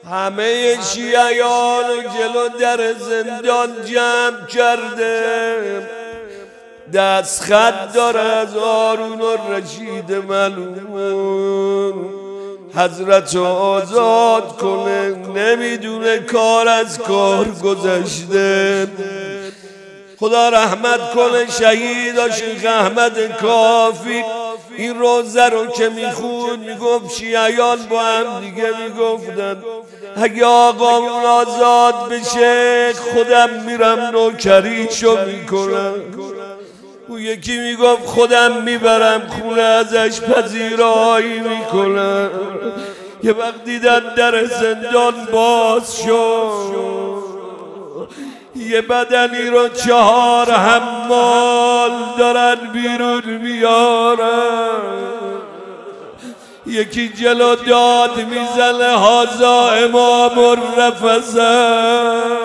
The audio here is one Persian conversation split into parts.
همه شیعیان و جلو در زندان جمع کرده، دست خط داره از هارون الرشید ملعون. حضرت آزاد کنه، نمیدونه کار از کار گذشته. خدا رحمت کنه شهید شیخ احمد کافی. این روزه رو که میخون میگفت شیعیان با هم دیگه میگفتن اگه آقامون آزاد بشه خودم میرم نوکریشو میکنم. او یکی میگفت خودم میبرم خونه ازش پذیرایی میکنم. یه وقت دیدن در زندان باز شد، یه بدنی رو 4 حمال دارن بیرون میارن. یکی جلو داد میزنه هازا امام الرفضه.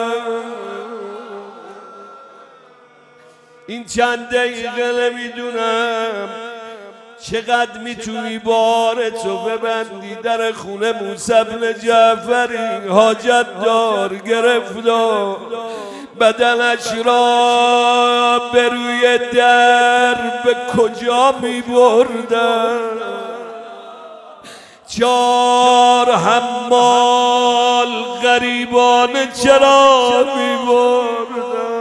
این چند دقیقه نمیدونم چقدر میتونی بارتو ببندی. در خونه موسی بن جعفری حاجت دار گرفتار، بدنش را به روی در به کجا میبردن؟ 4 حمال غریبانه چرا میبردن؟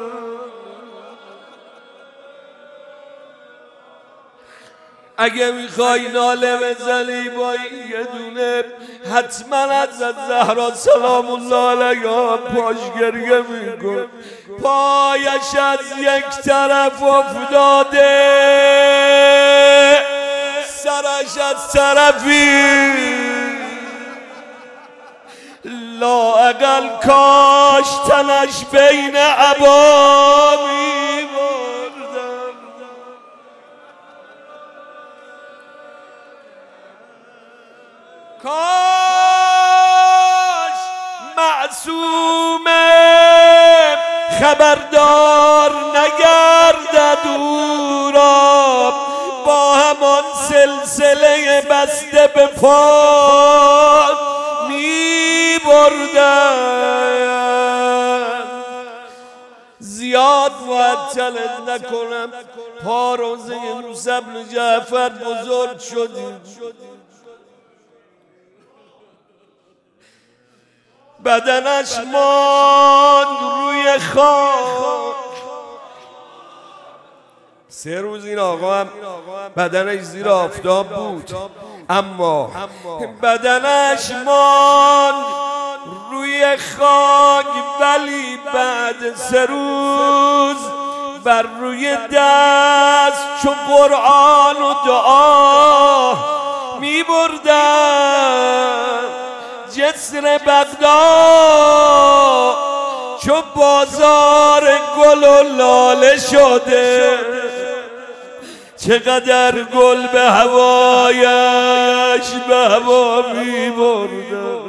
اگه میخوای ناله بزنی با این یه دونه حتما از زهرا سلام الله علیها پاش گریه میکن. پایش از یک طرف افتاده، سرش از طرفی. لااقل کاش تنش بین عبامی بردم. کاش معصومه خبردار نگردد او را با همان سلسله بسته به پا می بردن. زیاد معطلت نکنم، پا روزه موسی بن جعفر بزرگ شدیم. بدنش ماند روی خاک. 3 روز این آقا هم بدنش زیر آفتاب بود، اما بدنش ماند روی خاک. ولی بعد 3 روز بر روی دست چو قرآن و دعا می بردن. جسر بغداد چو بازار گل و لاله شده. چقدر گل به هوایش به هوا می برده.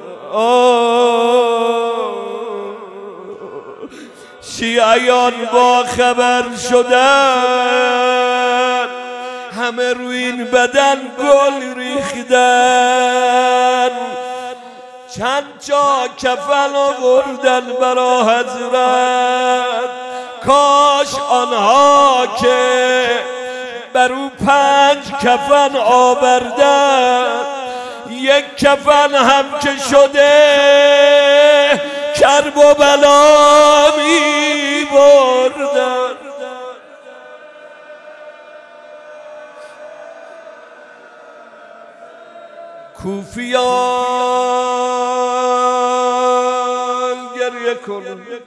شیعیان با خبر شدن، همه روی این بدن گل ریختن. چند جا کفن آوردن برا حضرت. کاش آنها که بر او 5 کفن آوردن، 1 کفن هم که شده کرب و بلا می بردن. کوفیان گریه کن،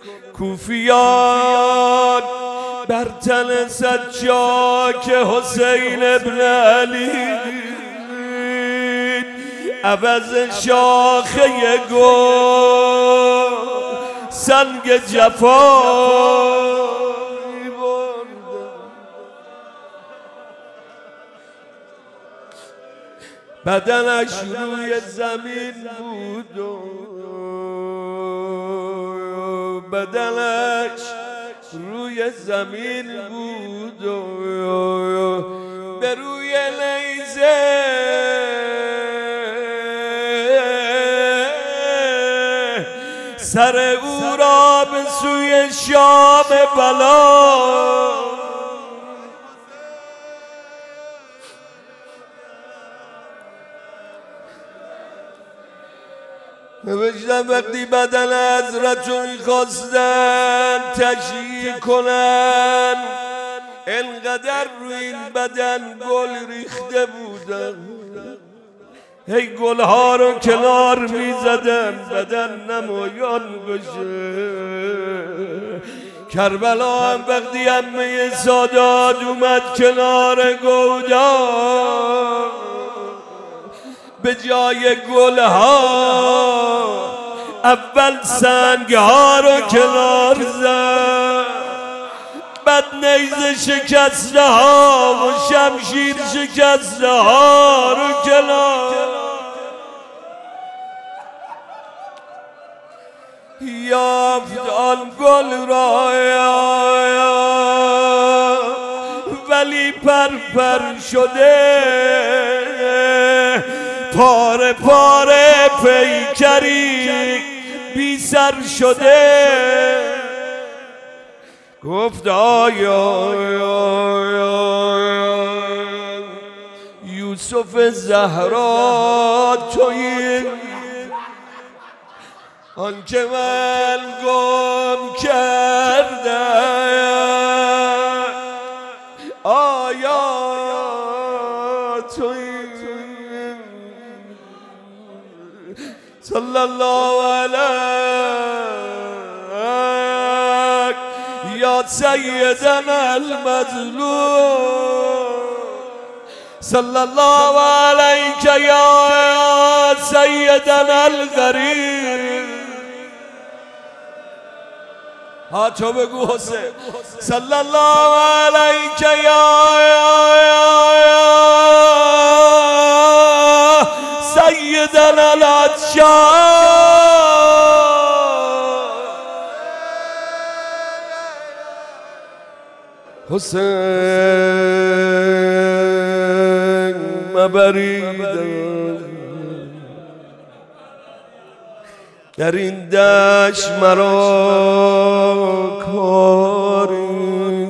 کوفیان بر تن سجاک حسین ابن علی عوض شاخه گل سنگ جفا. بدنش روی زمین بود و بدنش روی زمین بود و به روی نیزه سر او را به سوی شام بلا نوشتم وقتی بدن حضرت رو میخواستن تشییع کنن انقدر روی این بدن گل ریخته بودن هی گلها رو کنار میزدن بدن نمایان بشه کربلا هم وقتی عمه سادات اومد کنار گودا به جای گلها اول سنگها رو کنار زد بعد نیزه شکسته ها و شمشیر شکسته ها رو کنار یافت آن گل را ولی پرپر شده پاره پاره پیکری بی سر شده گفت آیا یوسف زهرا تویی آن که من گم کرده آیا تویی صلی الله علیک یا سیدنا المظلوم صلی الله علیک یا سیدنا الغریب ها تو بگو حسین صلی الله علیک یا سیدنا العطشان حسین مبریدم در این دشت مرا کاری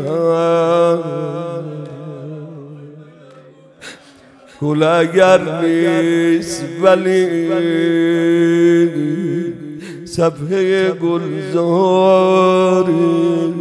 گل اگر نیست ولی صفحه گلزاری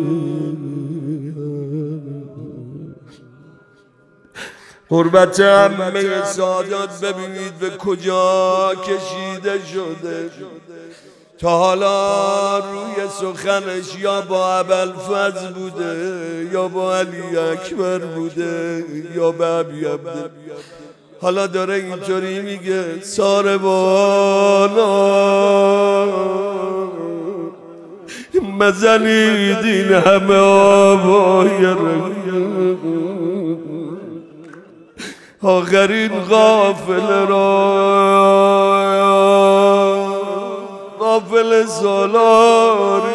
غربت عمه سادات ببینید به کجا کشیده شده تا حالا روی سخنش یا با ابوالفضل بوده یا با علی اکبر بوده یا با ابی عبده حالا داره اینطوری میگه ساربانا مزنید این همه آبای رنگ آخرین غافل را غافل سالاری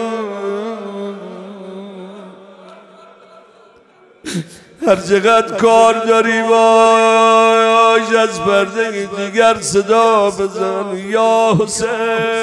هر چقدر کار داری باش از پرده دیگر صدا بزن یا حسین